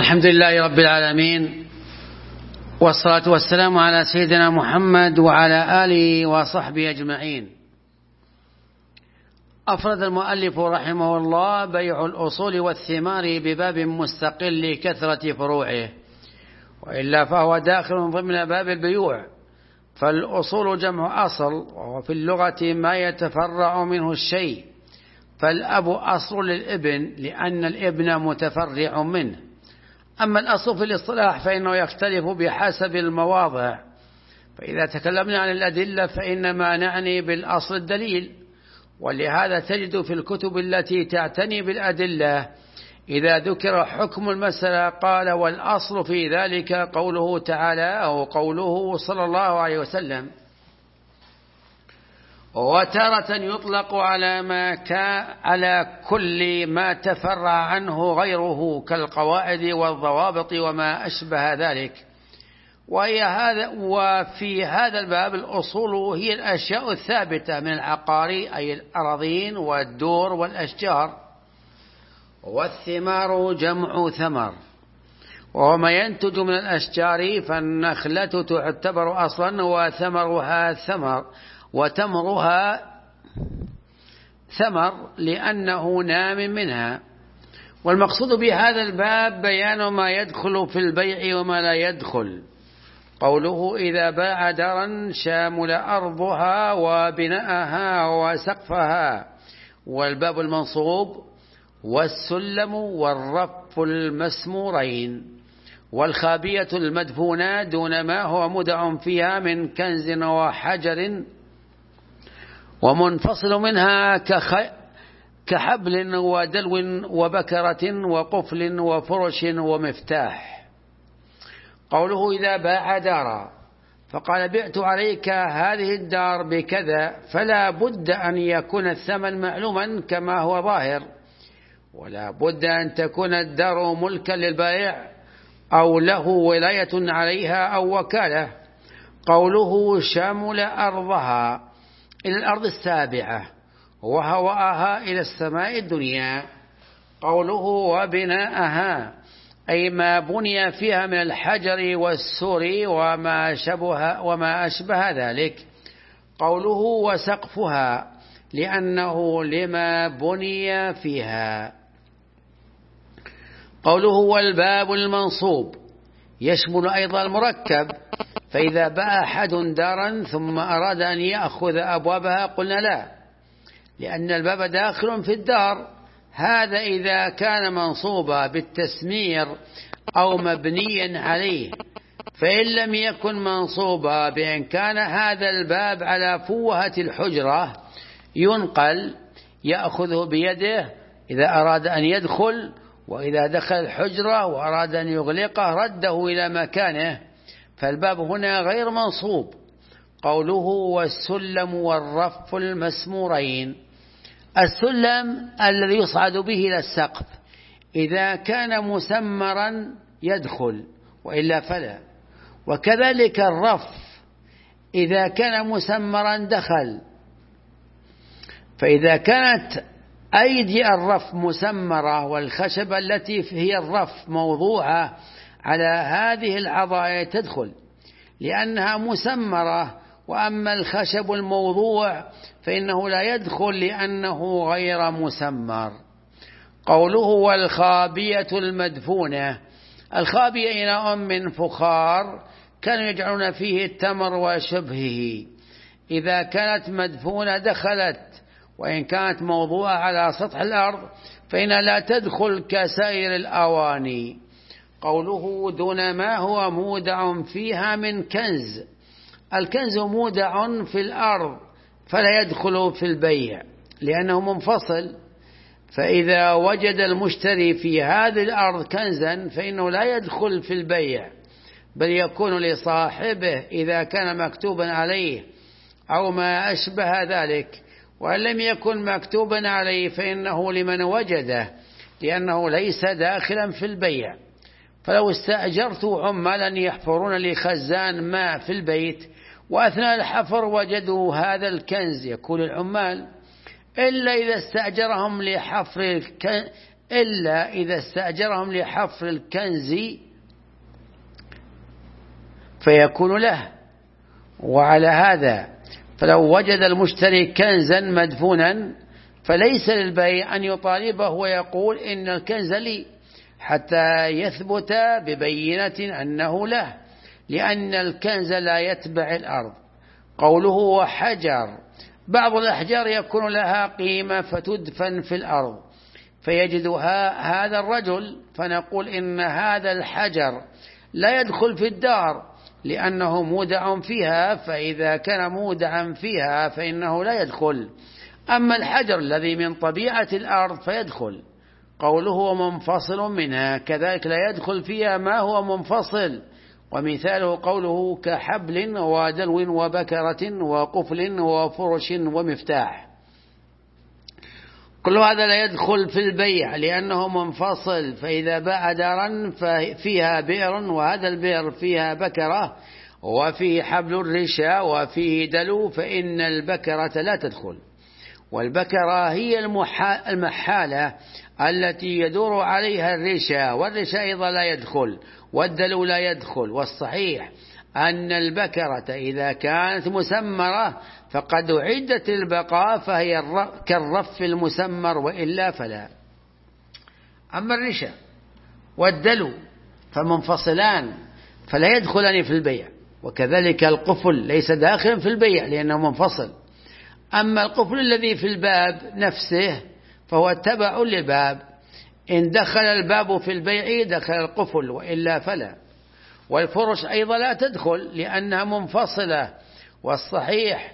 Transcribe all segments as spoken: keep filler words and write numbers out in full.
الحمد لله رب العالمين، والصلاة والسلام على سيدنا محمد وعلى آله وصحبه أجمعين. أفرد المؤلف رحمه الله بيع الأصول والثمار بباب مستقل لكثرة فروعه، وإلا فهو داخل ضمن باب البيوع. فالأصول جمع أصل، وهو في اللغة ما يتفرع منه الشيء، فالأب أصل للابن لأن الابن متفرع منه. أما الأصل في الاصطلاح فإنه يختلف بحسب المواضع، فإذا تكلمنا عن الأدلة فإنما نعني بالأصل الدليل، ولهذا تجد في الكتب التي تعتني بالأدلة إذا ذكر حكم المسألة قال والأصل في ذلك قوله تعالى أو قوله صلى الله عليه وسلم. وتارة يطلق على ما كان على كل ما تفرع عنه غيره كالقواعد والضوابط وما أشبه ذلك. وهي هذا وفي هذا الباب الأصول هي الأشياء الثابتة من العقار، أي الأراضين والدور والأشجار. والثمار جمع ثمر، وهو ما ينتج من الأشجار، فالنخلة تعتبر أصلا وثمرها ثمر وتمرها ثمر لأنه نام منها. والمقصود بهذا الباب بيان ما يدخل في البيع وما لا يدخل. قوله إذا باع دارا شامل أرضها وبناءها وسقفها. والباب المنصوب والسلم والرف المسمورين، والخابية المدفونة دون ما هو مودع فيها من كنز وحجر، ومنفصل منها كخ... كحبل ودلو وبكرة وقفل وفرش ومفتاح. قوله إذا باع دارا فقال بعت عليك هذه الدار بكذا، فلا بد أن يكون الثمن معلوما كما هو ظاهر، ولا بد أن تكون الدار ملكا للبائع أو له ولاية عليها أو وكالة. قوله شامل أرضها إلى الأرض السابعة وهواءها إلى السماء الدنيا. قوله وبناءها أي ما بني فيها من الحجر والسور وما شبه وما أشبه ذلك. قوله وسقفها لأنه لما بني فيها. قوله والباب المنصوب يشمل أيضا المركب، فإذا باع أحد دارا ثم أراد أن يأخذ أبوابها قلنا لا، لأن الباب داخل في الدار. هذا إذا كان منصوبا بالتسمير أو مبنيا عليه. فإن لم يكن منصوبا بأن كان هذا الباب على فوهة الحجرة ينقل، يأخذه بيده إذا أراد أن يدخل، وإذا دخل الحجرة وأراد أن يغلقه رده إلى مكانه، فالباب هنا غير منصوب. قوله والسلم والرف المسمورين. السلم الذي يصعد به إلى السقف إذا كان مسمرا يدخل، وإلا فلا. وكذلك الرف إذا كان مسمرا دخل. فإذا كانت أيدي الرف مسمرة والخشبة التي هي الرف موضوعة على هذه العضاء تدخل لأنها مسمرة. وأما الخشب الموضوع فإنه لا يدخل لأنه غير مسمر. قوله والخابية المدفونة. الخابية إناء من فخار كانوا يجعلون فيه التمر وشبهه، إذا كانت مدفونة دخلت، وإن كانت موضوعة على سطح الأرض فإنها لا تدخل كسائر الأواني. قوله دون ما هو مودع فيها من كنز. الكنز مودع في الأرض فلا يدخل في البيع لأنه منفصل. فإذا وجد المشتري في هذه الأرض كنزا فإنه لا يدخل في البيع، بل يكون لصاحبه إذا كان مكتوبا عليه أو ما أشبه ذلك. وإن لم يكن مكتوبا عليه فإنه لمن وجده، لأنه ليس داخلا في البيع. فلو استأجرت عمالا يحفرون لخزان ماء في البيت، وأثناء الحفر وجدوا هذا الكنز، يكون العمال إلا إذا استأجرهم لحفر إلا إذا استأجرهم لحفر الكنز فيكون له. وعلى هذا فلو وجد المشتري كنزا مدفونا فليس للبائع أن يطالبه ويقول إن الكنز لي حتى يثبت ببينة أنه له، لأن الكنز لا يتبع الأرض. قوله وحجر، بعض الأحجار يكون لها قيمة فتدفن في الأرض فيجدها هذا الرجل، فنقول إن هذا الحجر لا يدخل في الدار لأنه مودع فيها، فإذا كان مودعا فيها فإنه لا يدخل. أما الحجر الذي من طبيعة الأرض فيدخل. قوله منفصل منها، كذلك لا يدخل فيها ما هو منفصل، ومثاله قوله كحبل ودلو وبكرة وقفل وفرش ومفتاح. كل هذا لا يدخل في البيع لأنه منفصل، فإذا باع دارا فيها بئر وهذا البئر فيها بكرة وفيه حبل الرشا وفيه دلو فإن البكرة لا تدخل. والبكرة هي المحالة التي يدور عليها الرشا، والرشا أيضا لا يدخل، والدلو لا يدخل. والصحيح أن البكرة إذا كانت مسمرة فقد أعدت البقاء فهي كالرف المسمر، وإلا فلا. أما الرشا والدلو فمنفصلان فلا يدخلان في البيع، وكذلك القفل ليس داخلا في البيع لأنه منفصل. أما القفل الذي في الباب نفسه فهو تبع للباب، إن دخل الباب في البيع دخل القفل، وإلا فلا. والفرش أيضا لا تدخل لأنها منفصلة. والصحيح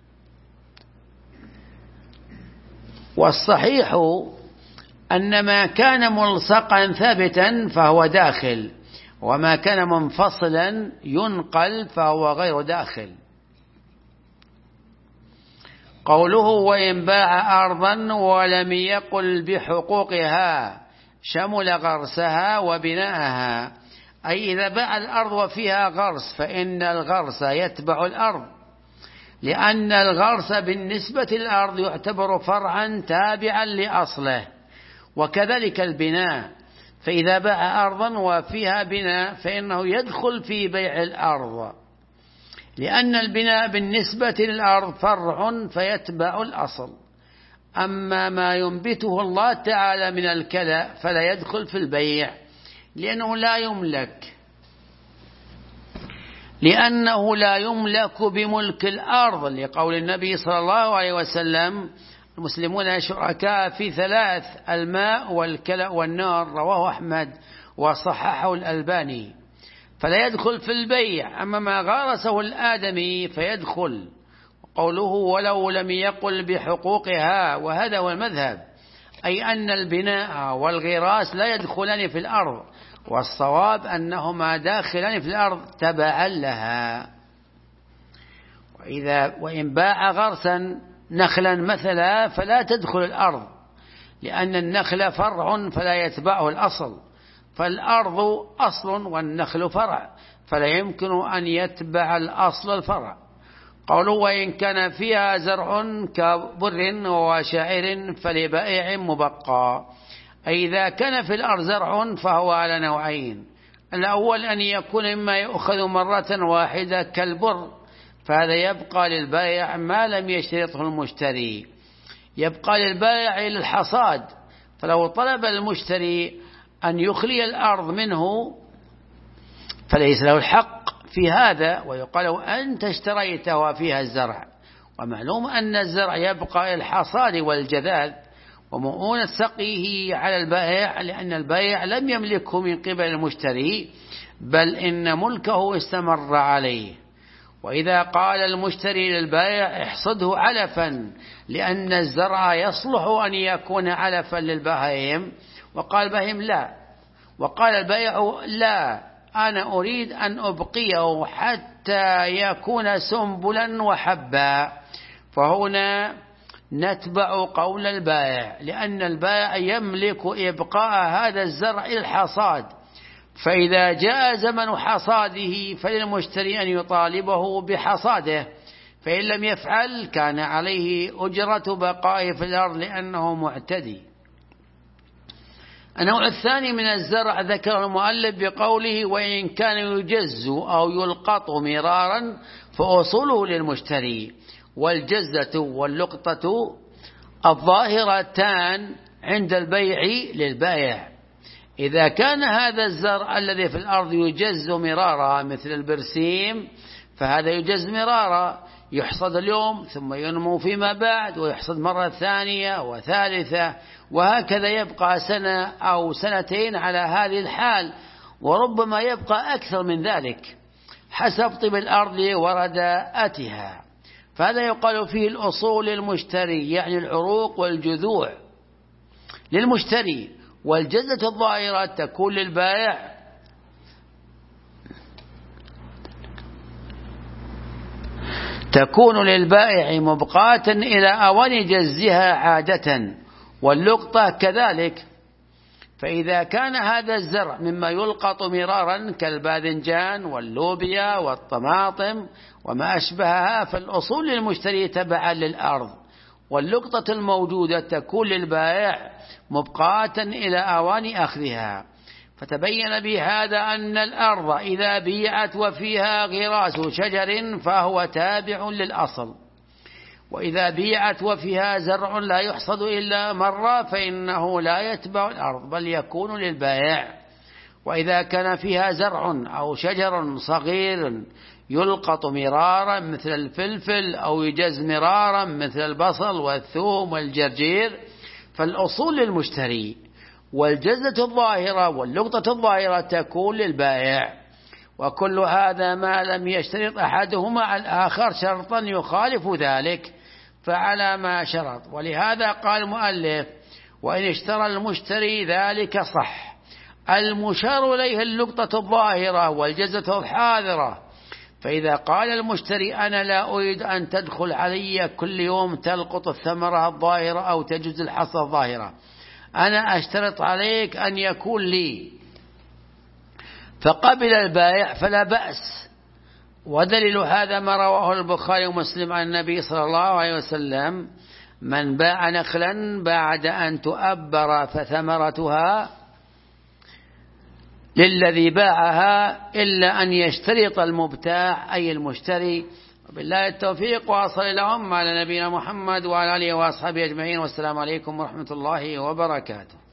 والصحيح أن ما كان ملصقا ثابتا فهو داخل، وما كان منفصلا ينقل فهو غير داخل. قوله وإن باع أرضا ولم يقل بحقوقها شمل غرسها وبناءها، أي إذا باع الأرض وفيها غرس فإن الغرس يتبع الأرض، لأن الغرس بالنسبة للأرض يعتبر فرعا تابعا لأصله. وكذلك البناء، فإذا باع أرضا وفيها بناء فإنه يدخل في بيع الأرض، لأن البناء بالنسبة للأرض فرع فيتبع الأصل. أما ما ينبته الله تعالى من الكلى فلا يدخل في البيع لأنه لا يملك لأنه لا يملك بملك الأرض، لقول النبي صلى الله عليه وسلم المسلمون شركاء في ثلاث: الماء والكلى والنار، رواه أحمد وصححه الألباني، فلا يدخل في البيع. أما ما غارسه الآدمي فيدخل. قوله ولو لم يقل بحقوقها، وهذا هو المذهب، أي أن البناء والغراس لا يدخلان في الأرض، والصواب أنهما داخلان في الأرض تبعا لها. وإذا وإن باع غرسا نخلا مثلا فلا تدخل الأرض، لأن النخل فرع فلا يتبعه الأصل، فالأرض أصل والنخل فرع، فلا يمكن أن يتبع الأصل الفرع. قوله وإن كان فيها زرع كبر وشعير فلبائع مبقى، أي إذا كان في الأرض زرع فهو على نوعين: الأول أن يكون مما يؤخذ مرة واحدة كالبر، فهذا يبقى للبائع ما لم يشترطه المشتري، يبقى للبائع إلى الحصاد. فلو طلب المشتري أن يخلي الأرض منه فليس له الحق في هذا، ويقال له أنت اشتريت وفيها الزرع. ومعلوم أن الزرع يبقى الحصاد والجذاذ ومؤونة سقيه على البائع، لأن البائع لم يملكه من قبل المشتري، بل إن ملكه استمر عليه. وإذا قال المشتري للبائع احصده علفا، لأن الزرع يصلح أن يكون علفا للبهائم، وقال البهائم لا، وقال البائع لا، أنا أريد أن أبقيه حتى يكون سنبلا وحبا، فهنا نتبع قول البائع، لأن البائع يملك إبقاء هذا الزرع إلى الحصاد، فإذا جاء زمن حصاده فللمشتري أن يطالبه بحصاده، فإن لم يفعل كان عليه أجرة بقائه في الأرض لأنه معتدي. النوع الثاني من الزرع ذكر المؤلف بقوله وإن كان يجز أو يلقط مرارا فأصوله للمشتري، والجزة واللقطة الظاهرتان عند البيع للبائع. إذا كان هذا الزرع الذي في الأرض يجز مرارا مثل البرسيم فهذا يجز مرارا، يحصد اليوم ثم ينمو فيما بعد ويحصد مرة ثانية وثالثة، وهكذا يبقى سنة أو سنتين على هذه الحال، وربما يبقى أكثر من ذلك حسب طيب الأرض ورداءتها. فهذا يقال فيه الأصول للمشتري، يعني العروق والجذوع للمشتري، والجزة الظاهرة تكون للبائع. تكون للبائع مبقاة إلى أوان جزها عادة، واللقطة كذلك. فإذا كان هذا الزرع مما يلقط مرارا كالباذنجان واللوبيا والطماطم وما أشبهها فالأصول للمشتري تبعا للأرض، واللقطة الموجودة تكون للبائع مبقاة إلى أوان أخذها. فتبين بهذا أن الأرض إذا بيعت وفيها غراس شجر فهو تابع للأصل، وإذا بيعت وفيها زرع لا يحصد إلا مرة فإنه لا يتبع الأرض بل يكون للبائع. وإذا كان فيها زرع أو شجر صغير يلقط مرارا مثل الفلفل أو يجز مرارا مثل البصل والثوم والجرجير فالأصول للمشتري، والجزة الظاهرة واللقطة الظاهرة تكون للبائع. وكل هذا ما لم يشترط أحدهما على الآخر شرطا يخالف ذلك فعلى ما شرط. ولهذا قال المؤلف وإن اشترى المشتري ذلك صح. المشار إليه اللقطة الظاهرة والجزة الحاضرة. فإذا قال المشتري أنا لا أريد أن تدخل علي كل يوم تلقط الثمرة الظاهرة أو تجز الحصى الظاهرة، أنا أشترط عليك أن يكون لي، فقبل البائع فلا بأس. ودليل هذا ما رواه البخاري ومسلم عن النبي صلى الله عليه وسلم من باع نخلا بعد أن تؤبر فثمرتها للذي باعها إلا أن يشترط المبتاع أي المشتري. وبالله التوفيق، وصل لهم على نبينا محمد وعلى آله وأصحابه أجمعين، والسلام عليكم ورحمة الله وبركاته.